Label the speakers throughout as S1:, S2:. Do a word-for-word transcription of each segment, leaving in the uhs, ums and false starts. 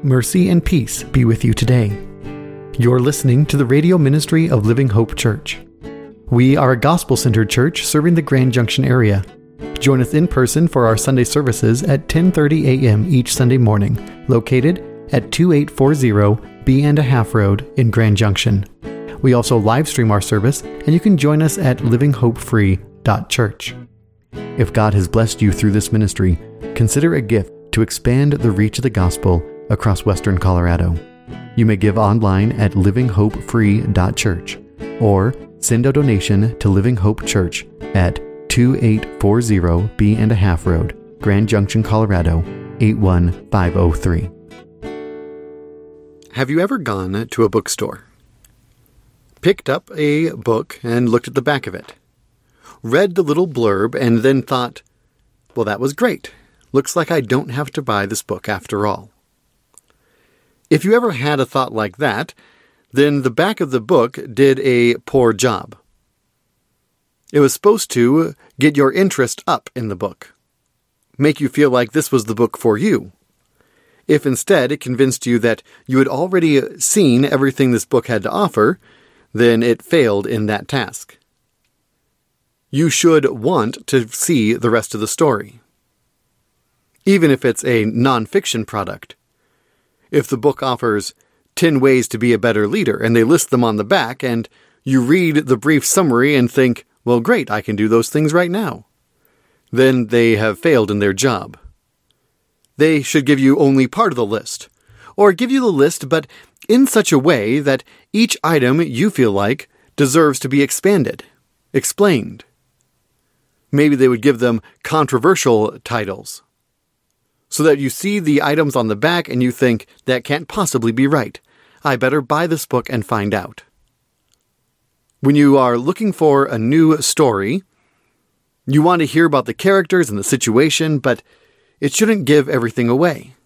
S1: Mercy and peace be with you today. You're listening to the radio ministry of Living Hope Church. We are a gospel-centered church serving the Grand Junction area. Join us in person for our Sunday services at ten thirty a.m. each Sunday morning, located at twenty-eight forty B and a Half Road in Grand Junction. We also live stream our service, and you can join us at living hope free dot church. If God has blessed you through this ministry, consider a gift to expand the reach of the gospel across Western Colorado. You may give online at living hope free dot church or send a donation to Living Hope Church at twenty-eight forty B and a Half Road, Grand Junction, Colorado, eight one five zero three. Have you ever gone to a bookstore? Picked up a book and looked at the back of it? Read the little blurb and then thought, well, that was great. Looks like I don't have to buy this book after all. If you ever had a thought like that, then the back of the book did a poor job. It was supposed to get your interest up in the book, make you feel like this was the book for you. If instead it convinced you that you had already seen everything this book had to offer, then it failed in that task. You should want to see the rest of the story, even if it's a nonfiction product. If the book offers ten ways to be a better leader, and they list them on the back, and you read the brief summary and think, well, great, I can do those things right now, then they have failed in their job. They should give you only part of the list, or give you the list, but in such a way that each item you feel like deserves to be expanded, explained. Maybe they would give them controversial titles, so that you see the items on the back and you think, that can't possibly be right. I better buy this book and find out. When you are looking for a new story, you want to hear about the characters and the situation, but it shouldn't give everything away.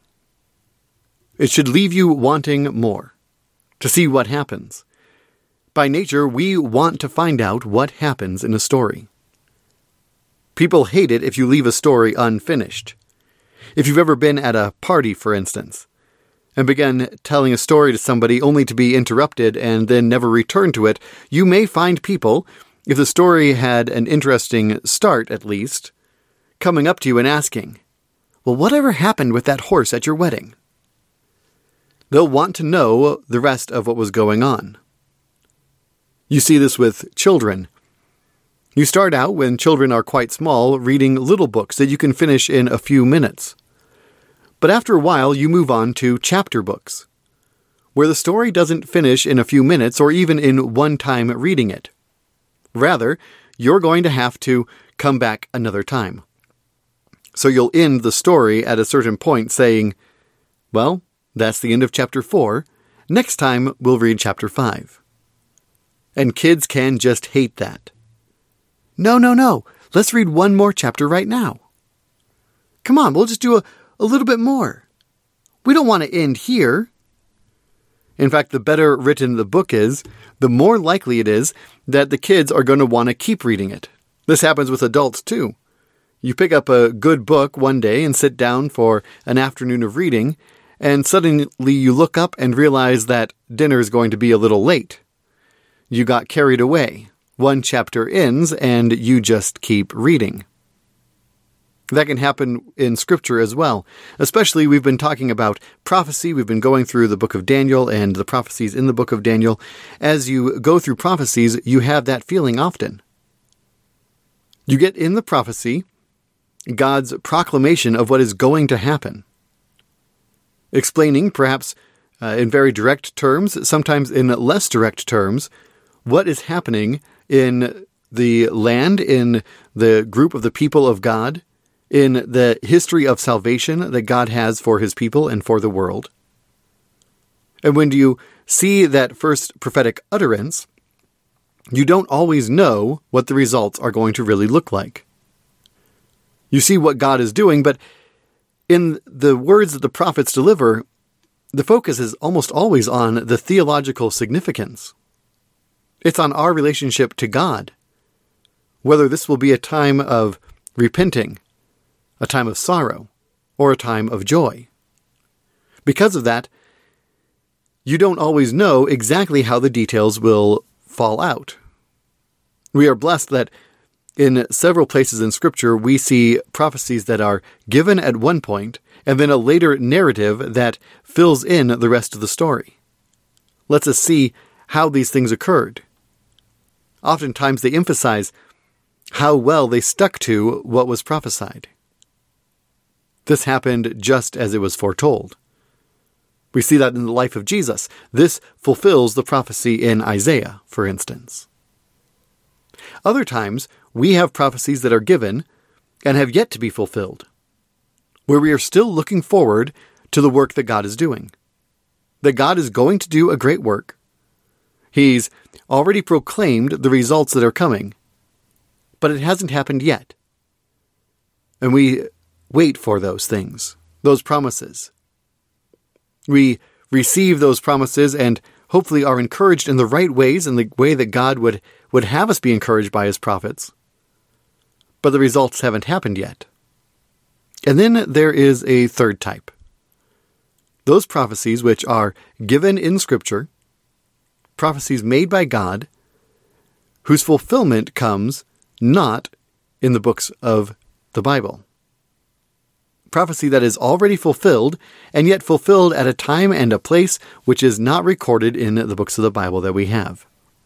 S1: It should leave you wanting more, to see what happens. By nature, we want to find out what happens in a story. People hate it if you leave a story unfinished. If you've ever been at a party, for instance, and began telling a story to somebody only to be interrupted and then never return to it, you may find people, if the story had an interesting start at least, coming up to you and asking, well, whatever happened with that horse at your wedding? They'll want to know the rest of what was going on. You see this with children. You start out, when children are quite small, reading little books that you can finish in a few minutes. But after a while, you move on to chapter books, where the story doesn't finish in a few minutes or even in one time reading it. Rather, you're going to have to come back another time. So you'll end the story at a certain point saying, well, that's the end of chapter four. Next time, we'll read chapter five. And kids can just hate that. No, no, no. Let's read one more chapter right now. Come on, we'll just do a, a little bit more. We don't want to end here. In fact, the better written the book is, the more likely it is that the kids are going to want to keep reading it. This happens with adults too. You pick up a good book one day and sit down for an afternoon of reading, and suddenly you look up and realize that dinner is going to be a little late. You got carried away. One chapter ends, and you just keep reading. That can happen in Scripture as well. Especially, we've been talking about prophecy. We've been going through the book of Daniel and the prophecies in the book of Daniel. As you go through prophecies, you have that feeling often. You get in the prophecy God's proclamation of what is going to happen, explaining, perhaps uh, in very direct terms, sometimes in less direct terms, what is happening in the land, in the group of the people of God, in the history of salvation that God has for his people and for the world. And when you see that first prophetic utterance, you don't always know what the results are going to really look like. You see what God is doing, but in the words that the prophets deliver, the focus is almost always on the theological significance. It's on our relationship to God, whether this will be a time of repenting, a time of sorrow, or a time of joy. Because of that, you don't always know exactly how the details will fall out. We are blessed that in several places in Scripture, we see prophecies that are given at one point, and then a later narrative that fills in the rest of the story. Lets us see how these things occurred. Oftentimes they emphasize how well they stuck to what was prophesied. This happened just as it was foretold. We see that in the life of Jesus. This fulfills the prophecy in Isaiah, for instance. Other times, we have prophecies that are given and have yet to be fulfilled, where we are still looking forward to the work that God is doing. That God is going to do a great work. He's already proclaimed the results that are coming, but it hasn't happened yet. And we wait for those things, those promises. We receive those promises and hopefully are encouraged in the right ways, in the way that God would, would have us be encouraged by His prophets. But the results haven't happened yet. And then there is a third type. Those prophecies which are given in Scripture, prophecies made by God, whose fulfillment comes not in the books of the Bible. Prophecy that is already fulfilled, and yet fulfilled at a time and a place which is not recorded in the books of the Bible that we have.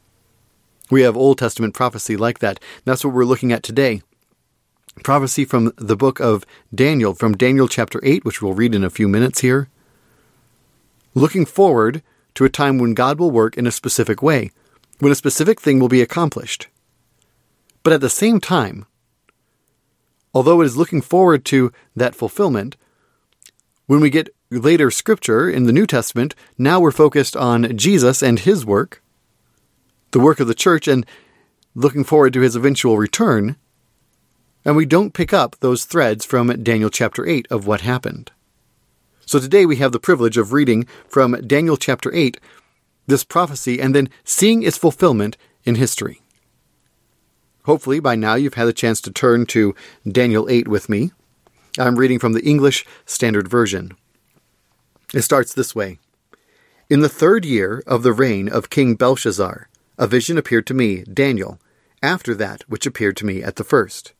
S1: We have Old Testament prophecy like that. That's what we're looking at today. Prophecy from the book of Daniel, from Daniel chapter eight, which we'll read in a few minutes here. Looking forward to a time when God will work in a specific way, when a specific thing will be accomplished. But at the same time, although it is looking forward to that fulfillment, when we get later Scripture in the New Testament, now we're focused on Jesus and His work, the work of the church, and looking forward to His eventual return, and we don't pick up those threads from Daniel chapter eight of what happened. So today we have the privilege of reading from Daniel chapter eight, this prophecy, and then seeing its fulfillment in history. Hopefully by now you've had a chance to turn to Daniel eight with me. I'm reading from the English Standard Version. It starts this way. In the third year of the reign of King Belshazzar, a vision appeared to me, Daniel, after that which appeared to me at the first.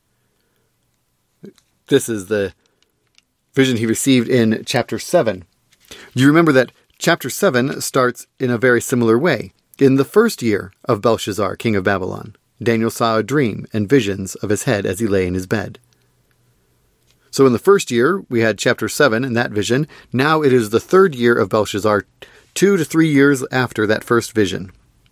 S1: This is the vision he received in chapter seven. You remember that chapter seven starts in a very similar way. In the first year of Belshazzar, king of Babylon, Daniel saw a dream and visions of his head as he lay in his bed. So in the first year, we had chapter seven and that vision. Now it is the third year of Belshazzar, two to three years after that first vision.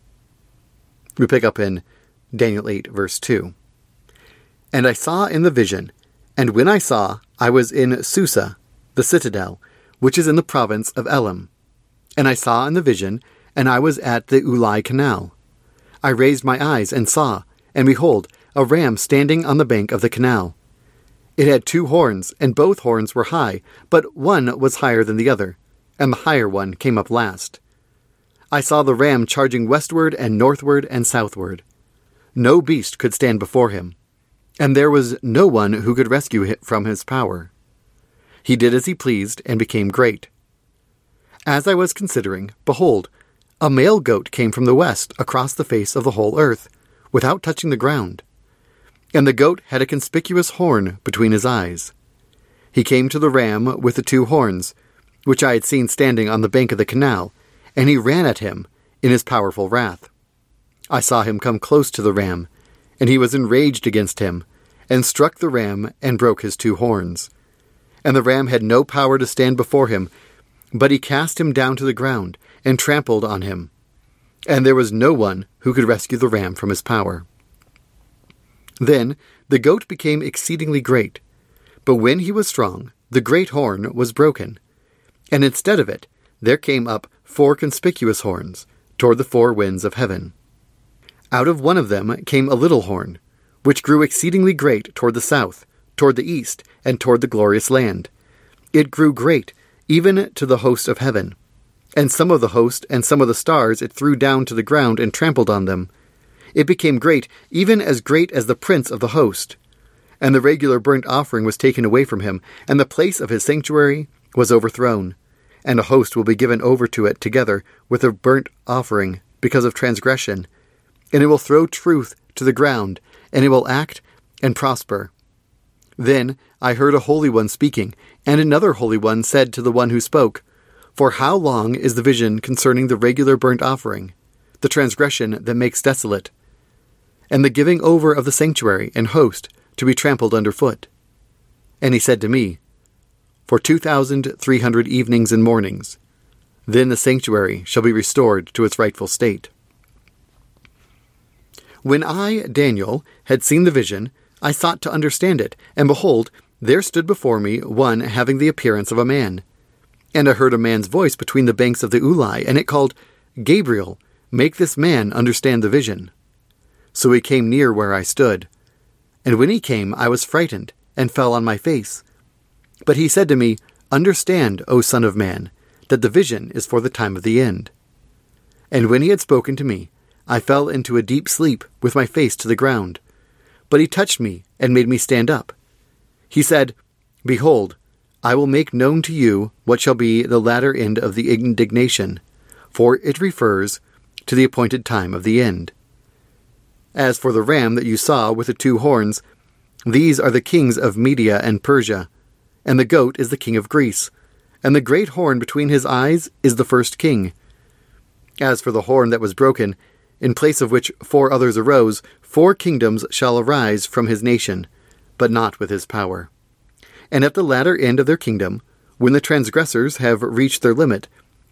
S1: We pick up in Daniel eight, verse two. And I saw in the vision, and when I saw, I was in Susa, the citadel, which is in the province of Elam. And I saw in the vision, and I was at the Ulai canal. I raised my eyes and saw, and behold, a ram standing on the bank of the canal. It had two horns, and both horns were high, but one was higher than the other, and the higher one came up last. I saw the ram charging westward and northward and southward. No beast could stand before him, and there was no one who could rescue him from his power. He did as he pleased and became great. As I was considering, behold, a male goat came from the west across the face of the whole earth, without touching the ground. And the goat had a conspicuous horn between his eyes. He came to the ram with the two horns, which I had seen standing on the bank of the canal, and he ran at him in his powerful wrath. I saw him come close to the ram, and he was enraged against him, and struck the ram and broke his two horns. And the ram had no power to stand before him, but he cast him down to the ground, and trampled on him. And there was no one who could rescue the ram from his power. Then the goat became exceedingly great, but when he was strong, the great horn was broken, and instead of it there came up four conspicuous horns toward the four winds of heaven. Out of one of them came a little horn, which grew exceedingly great toward the south, toward the east, and toward the glorious land. It grew great, even to the host of heaven. And some of the host and some of the stars it threw down to the ground and trampled on them. It became great, even as great as the prince of the host. And the regular burnt offering was taken away from him, and the place of his sanctuary was overthrown. and a host will be given over to it together with a burnt offering because of transgression, and it will throw truth to the ground, and it will act and prosper. Then I heard a holy one speaking, and another holy one said to the one who spoke, For how long is the vision concerning the regular burnt offering, the transgression that makes desolate, and the giving over of the sanctuary and host to be trampled underfoot? And he said to me, For two thousand three hundred evenings and mornings, then the sanctuary shall be restored to its rightful state. When I, Daniel, had seen the vision, I sought to understand it, and behold, there stood before me one having the appearance of a man. And I heard a man's voice between the banks of the Ulai, and it called, Gabriel, make this man understand the vision. So he came near where I stood. And when he came, I was frightened, and fell on my face. But he said to me, Understand, O Son of Man, that the vision is for the time of the end. And when he had spoken to me, I fell into a deep sleep with my face to the ground. But he touched me and made me stand up. He said, Behold, I will make known to you what shall be the latter end of the indignation, for it refers to the appointed time of the end. As for the ram that you saw with the two horns, these are the kings of Media and Persia, and the goat is the king of Greece, and the great horn between his eyes is the first king. As for the horn that was broken, in place of which four others arose, four kingdoms shall arise from his nation, but not with his power. And at the latter end of their kingdom, when the transgressors have reached their limit,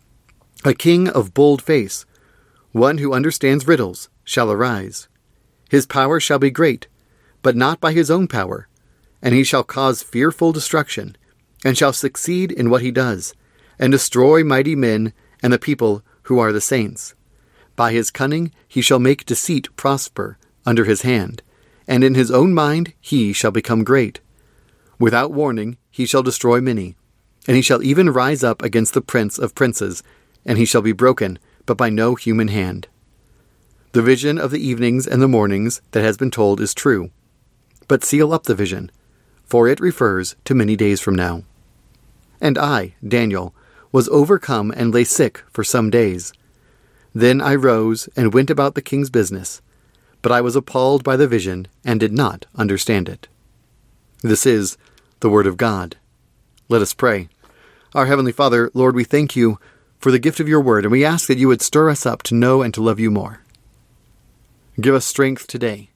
S1: a king of bold face, one who understands riddles, shall arise. His power shall be great, but not by his own power, and he shall cause fearful destruction, and shall succeed in what he does, and destroy mighty men and the people who are the saints. By his cunning he shall make deceit prosper under his hand, and in his own mind he shall become great. Without warning he shall destroy many, and he shall even rise up against the prince of princes, and he shall be broken, but by no human hand. The vision of the evenings and the mornings that has been told is true. But seal up the vision, for it refers to many days from now. And I, Daniel, was overcome and lay sick for some days. Then I rose and went about the king's business, but I was appalled by the vision and did not understand it. This is the word of God. Let us pray. Our Heavenly Father, Lord, we thank you for the gift of your word, and we ask that you would stir us up to know and to love you more. Give us strength today.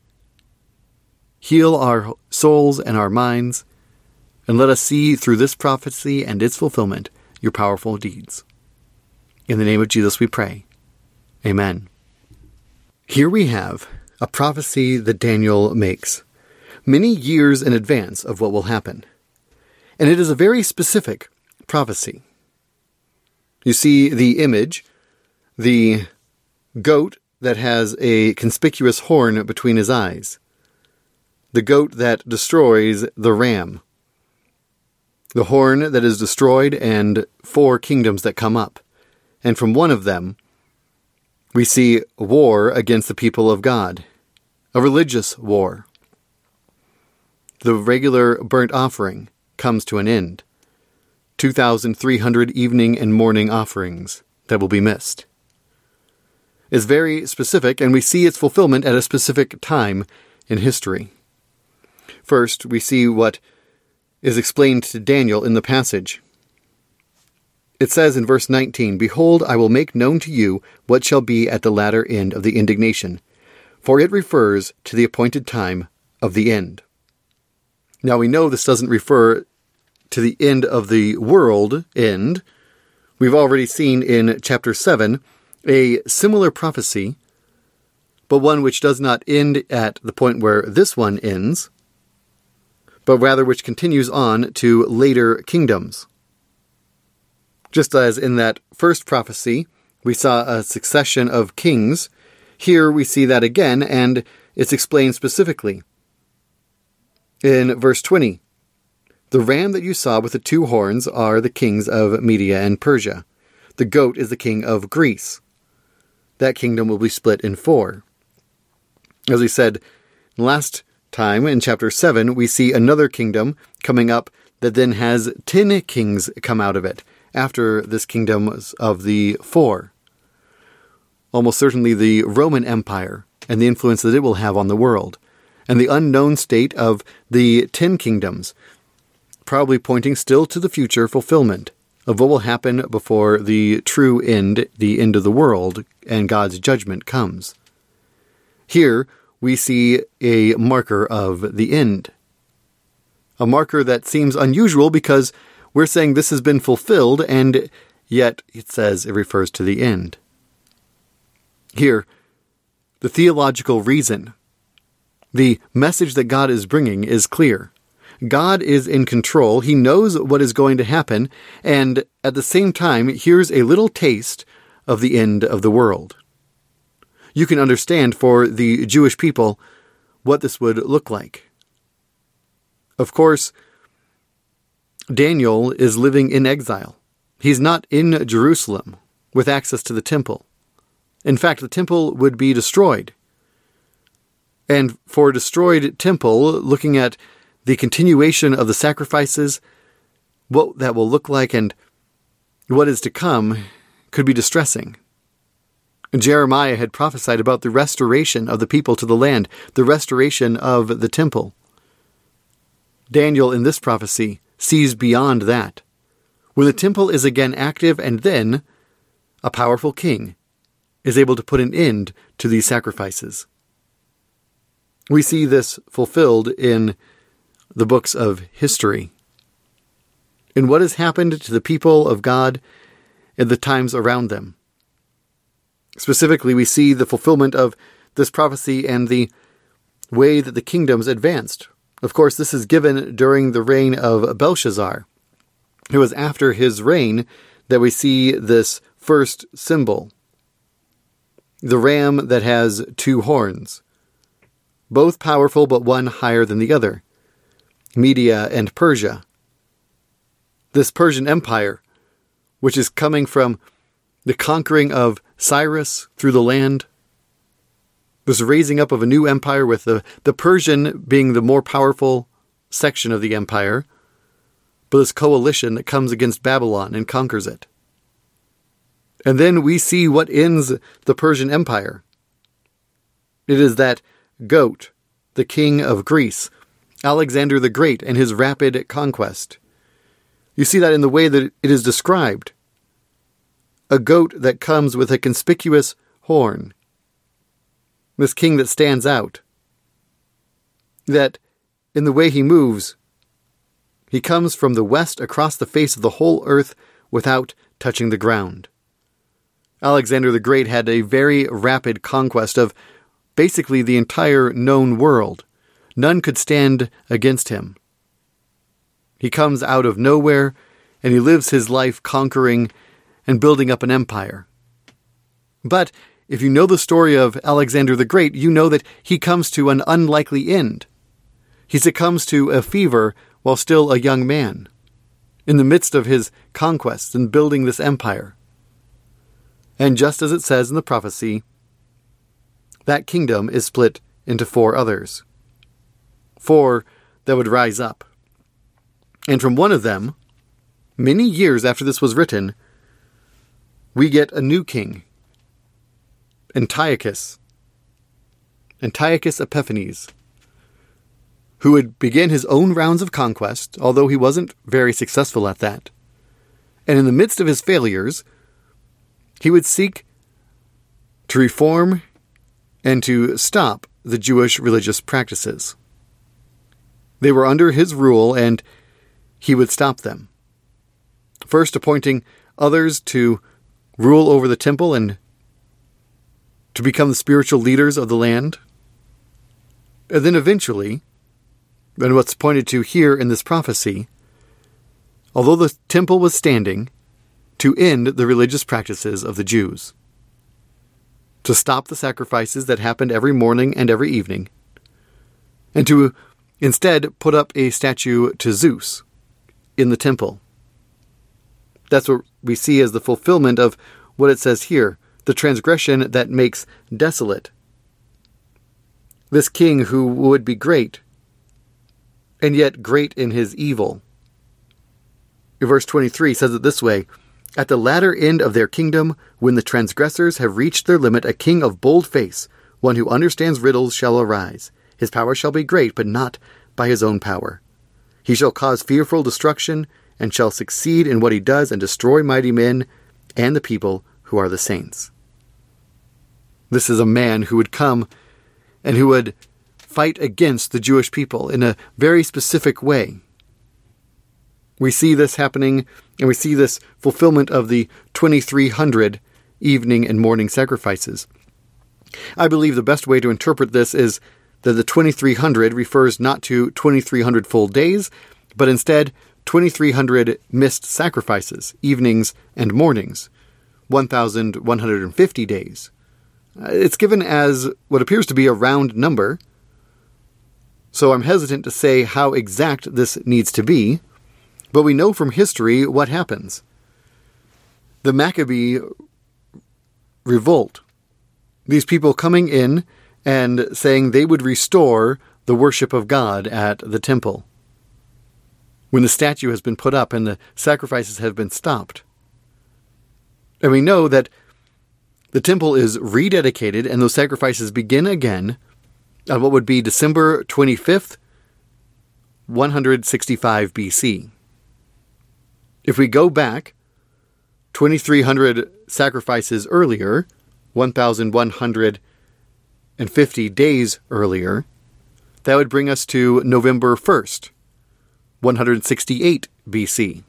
S1: Heal our souls and our minds, and let us see through this prophecy and its fulfillment your powerful deeds. In the name of Jesus we pray. Amen. Here we have a prophecy that Daniel makes, many years in advance of what will happen. And it is a very specific prophecy. You see the image, the goat that has a conspicuous horn between his eyes, the goat that destroys the ram, the horn that is destroyed, and four kingdoms that come up. And from one of them, we see war against the people of God, a religious war. The regular burnt offering comes to an end. two thousand three hundred evening and morning offerings that will be missed. It's very specific, and we see its fulfillment at a specific time in history. First, we see what is explained to Daniel in the passage. It says in verse nineteen, Behold, I will make known to you what shall be at the latter end of the indignation, for it refers to the appointed time of the end. Now we know this doesn't refer to the end of the world end. We've already seen in chapter seven a similar prophecy, but one which does not end at the point where this one ends, but rather which continues on to later kingdoms. Just as in that first prophecy, we saw a succession of kings, here we see that again, and it's explained specifically. In verse twenty, the ram that you saw with the two horns are the kings of Media and Persia. The goat is the king of Greece. That kingdom will be split in four. As we said last time in chapter seven, we see another kingdom coming up that then has ten kings come out of it. after this kingdom of the four. Almost certainly the Roman Empire and the influence that it will have on the world, and the unknown state of the ten kingdoms, probably pointing still to the future fulfillment of what will happen before the true end, the end of the world, and God's judgment comes. Here we see a marker of the end. A marker that seems unusual because we're saying this has been fulfilled, and yet it says it refers to the end. Here, the theological reason, the message that God is bringing is clear. God is in control. He knows what is going to happen, and at the same time, here's a little taste of the end of the world. You can understand for the Jewish people what this would look like. Of course, Daniel is living in exile. He's not in Jerusalem with access to the temple. In fact, the temple would be destroyed. And for a destroyed temple, looking at the continuation of the sacrifices, what that will look like and what is to come could be distressing. Jeremiah had prophesied about the restoration of the people to the land, the restoration of the temple. Daniel, in this prophecy, sees beyond that, when the temple is again active, and then a powerful king is able to put an end to these sacrifices. We see this fulfilled in the books of history, in what has happened to the people of God in the times around them. Specifically, we see the fulfillment of this prophecy and the way that the kingdoms advanced. Of course, this is given during the reign of Belshazzar. It was after his reign that we see this first symbol, the ram that has two horns, both powerful but one higher than the other, Media and Persia. This Persian Empire, which is coming from the conquering of Cyrus through the land, this raising up of a new empire with the, the Persian being the more powerful section of the empire, but this coalition that comes against Babylon and conquers it. And then we see what ends the Persian Empire. It is that goat, the king of Greece, Alexander the Great, and his rapid conquest. You see that in the way that it is described. A goat that comes with a conspicuous horn. This king that stands out. That in the way he moves, he comes from the west across the face of the whole earth without touching the ground. Alexander the Great had a very rapid conquest of basically the entire known world. None could stand against him. He comes out of nowhere, and he lives his life conquering and building up an empire. But if you know the story of Alexander the Great, you know that he comes to an unlikely end. He succumbs to a fever while still a young man, in the midst of his conquests and building this empire. And just as it says in the prophecy, that kingdom is split into four others. Four that would rise up. And from one of them, many years after this was written, we get a new king, Antiochus, Antiochus Epiphanes, who would begin his own rounds of conquest, although he wasn't very successful at that. And in the midst of his failures, he would seek to reform and to stop the Jewish religious practices. They were under his rule, and he would stop them. First appointing others to rule over the temple and to become the spiritual leaders of the land. And then eventually, and what's pointed to here in this prophecy, although the temple was standing, to end the religious practices of the Jews, to stop the sacrifices that happened every morning and every evening, and to instead put up a statue to Zeus in the temple. That's what we see as the fulfillment of what it says here, the transgression that makes desolate. This king who would be great, and yet great in his evil. Verse twenty-three says it this way, At the latter end of their kingdom, when the transgressors have reached their limit, a king of bold face, one who understands riddles, shall arise. His power shall be great, but not by his own power. He shall cause fearful destruction, and shall succeed in what he does, and destroy mighty men and the people who are the saints. This is a man who would come and who would fight against the Jewish people in a very specific way. We see this happening, and we see this fulfillment of the twenty-three hundred evening and morning sacrifices. I believe the best way to interpret this is that the twenty-three hundred refers not to twenty-three hundred full days, but instead twenty-three hundred missed sacrifices, evenings and mornings, one thousand one hundred fifty days. It's given as what appears to be a round number, so I'm hesitant to say how exact this needs to be, but we know from history what happens. The Maccabee revolt, these people coming in and saying they would restore the worship of God at the temple, when the statue has been put up and the sacrifices have been stopped. And we know that the temple is rededicated and those sacrifices begin again on what would be December twenty-fifth, one sixty-five B C. If we go back twenty-three hundred sacrifices earlier, one thousand one hundred fifty days earlier, that would bring us to November first, one sixty-eight B C.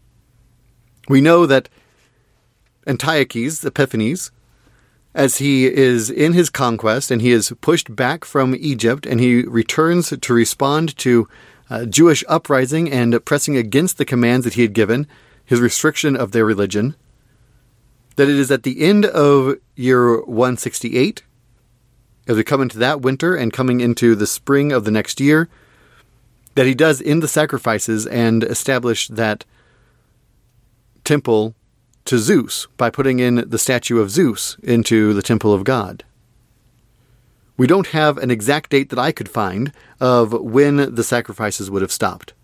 S1: We know that Antiochus Epiphanes, as he is in his conquest and he is pushed back from Egypt and he returns to respond to uh, Jewish uprising and pressing against the commands that he had given, his restriction of their religion, that it is at the end of year one sixty-eight, as we come into that winter and coming into the spring of the next year, that he does end the sacrifices and establish that temple to Zeus by putting in the statue of Zeus into the temple of God. We don't have an exact date that I could find of when the sacrifices would have stopped.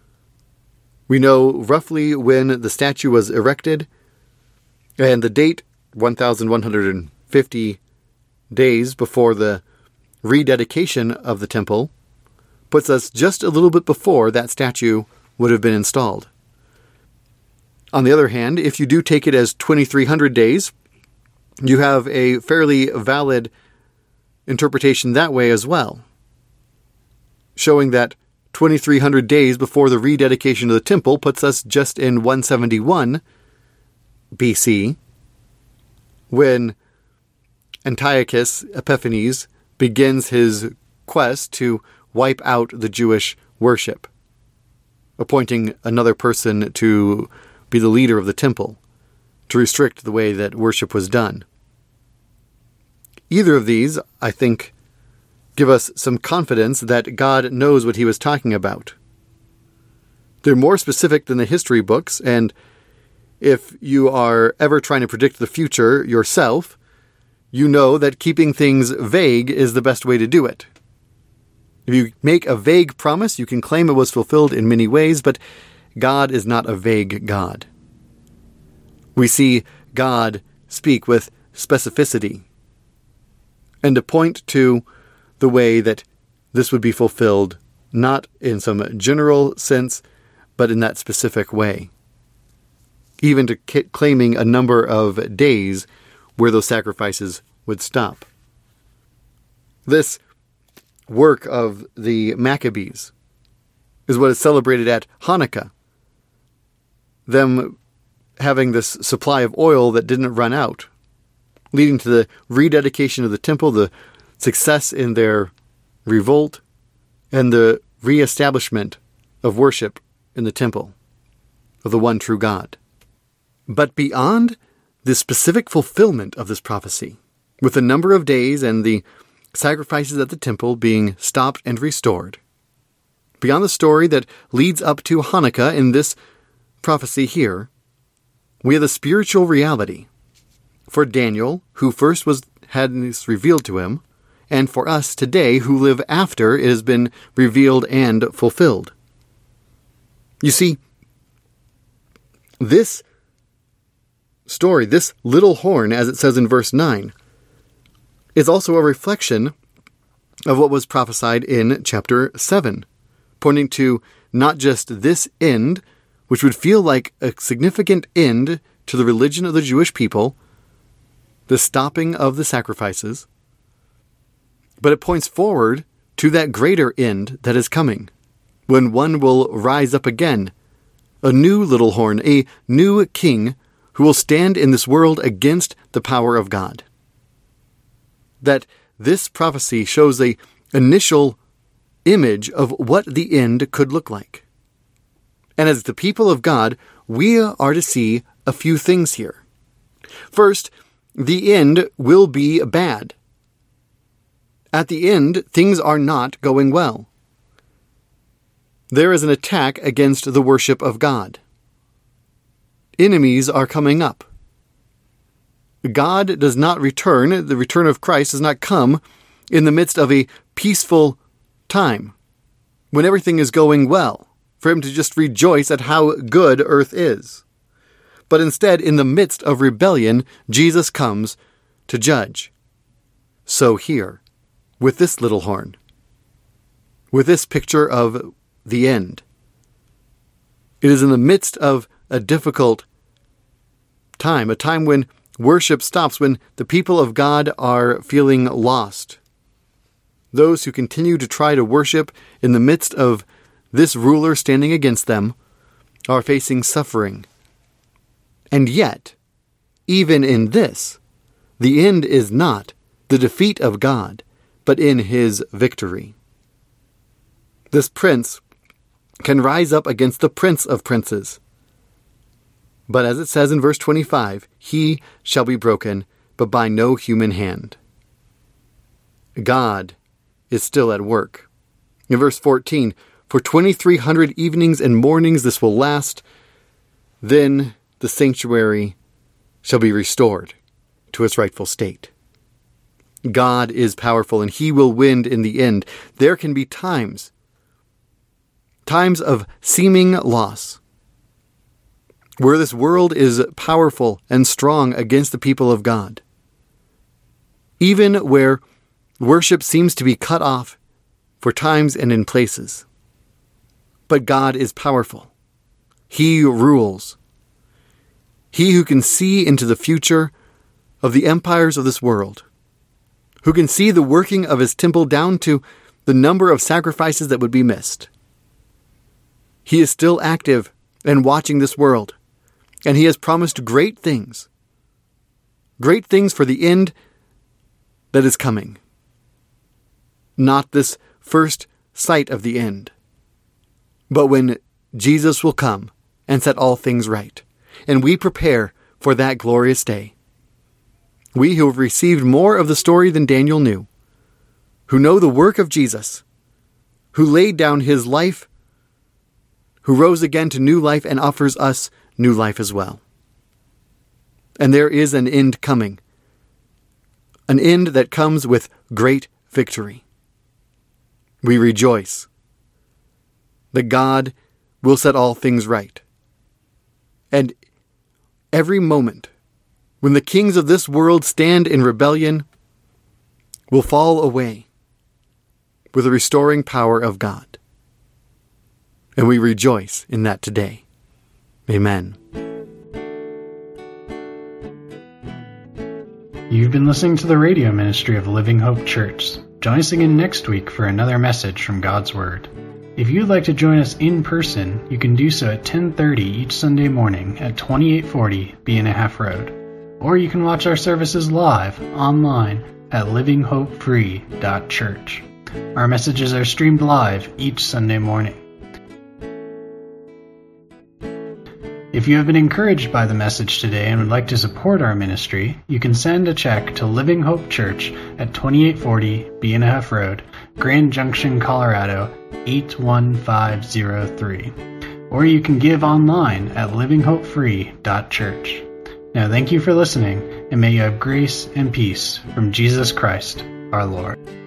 S1: We know roughly when the statue was erected, and the date, one thousand one hundred fifty days before the rededication of the temple, puts us just a little bit before that statue would have been installed. On the other hand, if you do take it as twenty-three hundred days, you have a fairly valid interpretation that way as well, showing that twenty-three hundred days before the rededication of the temple puts us just in one seventy-one B C, when Antiochus Epiphanes begins his quest to wipe out the Jewish worship, appointing another person to be the leader of the temple, to restrict the way that worship was done. Either of these, I think, give us some confidence that God knows what he was talking about. They're more specific than the history books, and if you are ever trying to predict the future yourself, you know that keeping things vague is the best way to do it. If you make a vague promise, you can claim it was fulfilled in many ways, but God is not a vague God. We see God speak with specificity and to point to the way that this would be fulfilled, not in some general sense, but in that specific way. Even to k- claiming a number of days where those sacrifices would stop. This work of the Maccabees is what is celebrated at Hanukkah. Them having this supply of oil that didn't run out, leading to the rededication of the temple, the success in their revolt, and the reestablishment of worship in the temple of the one true God. But beyond the specific fulfillment of this prophecy, with the number of days and the sacrifices at the temple being stopped and restored, beyond the story that leads up to Hanukkah in this prophecy here, we have the spiritual reality for Daniel, who first was had this revealed to him, and for us today who live after it has been revealed and fulfilled. You see, this story, this little horn, as it says in verse nine, is also a reflection of what was prophesied in chapter seven, pointing to not just this end, which would feel like a significant end to the religion of the Jewish people, the stopping of the sacrifices, but it points forward to that greater end that is coming, when one will rise up again, a new little horn, a new king who will stand in this world against the power of God. That this prophecy shows an initial image of what the end could look like. And as the people of God, we are to see a few things here. First, the end will be bad. At the end, things are not going well. There is an attack against the worship of God. Enemies are coming up. God does not return, the return of Christ does not come in the midst of a peaceful time, when everything is going well, for him to just rejoice at how good earth is. But instead, in the midst of rebellion, Jesus comes to judge. So here, with this little horn, with this picture of the end, it is in the midst of a difficult time, a time when worship stops, when the people of God are feeling lost. Those who continue to try to worship in the midst of this ruler standing against them are facing suffering. And yet, even in this, the end is not the defeat of God, but in his victory. This prince can rise up against the prince of princes. But as it says in verse twenty-five, he shall be broken, but by no human hand. God is still at work. In verse fourteen, for twenty-three hundred evenings and mornings this will last, then the sanctuary shall be restored to its rightful state. God is powerful, and he will win in the end. There can be times, times of seeming loss, where this world is powerful and strong against the people of God. Even where worship seems to be cut off for times and in places. But God is powerful. He rules. He who can see into the future of the empires of this world, who can see the working of his temple down to the number of sacrifices that would be missed. He is still active and watching this world, and he has promised great things. Great things for the end that is coming. Not this first sight of the end, but when Jesus will come and set all things right, and we prepare for that glorious day. We who have received more of the story than Daniel knew, who know the work of Jesus, who laid down his life, who rose again to new life and offers us new life as well. And there is an end coming, an end that comes with great victory. We rejoice that God will set all things right. And every moment when the kings of this world stand in rebellion will fall away with the restoring power of God. And we rejoice in that today. Amen.
S2: You've been listening to the radio ministry of Living Hope Church. Join us again next week for another message from God's Word. If you'd like to join us in person, you can do so at ten thirty each Sunday morning at twenty-eight forty B and a Half Road. Or you can watch our services live online at living hope free dot church. Our messages are streamed live each Sunday morning. If you have been encouraged by the message today and would like to support our ministry, you can send a check to Living Hope Church at twenty-eight forty B and a Half Road, Grand Junction, Colorado eight one five zero three. Or you can give online at living hope free dot church. Now thank you for listening, and may you have grace and peace from Jesus Christ, our Lord.